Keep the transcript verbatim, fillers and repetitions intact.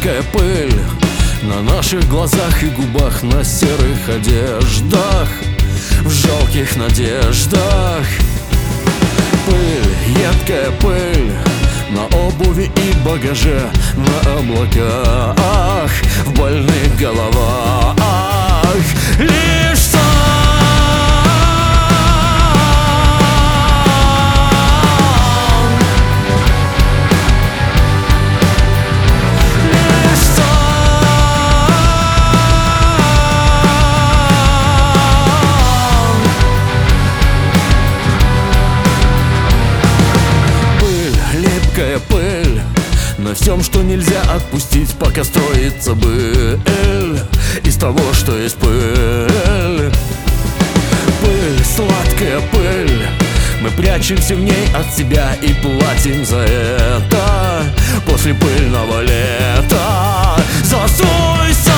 едкая пыль на наших глазах и губах, на серых одеждах, в жалких надеждах. Пыль, едкая пыль на обуви и багаже, на облаках, в больных головах. Лишь сам Лишь сам Пыль, липкая пыль на всем, что нельзя отпустить, пока строится быль из того, что есть пыль. Пыль, сладкая пыль, мы прячемся в ней от себя и платим за это после пыльного лета. Засуйся!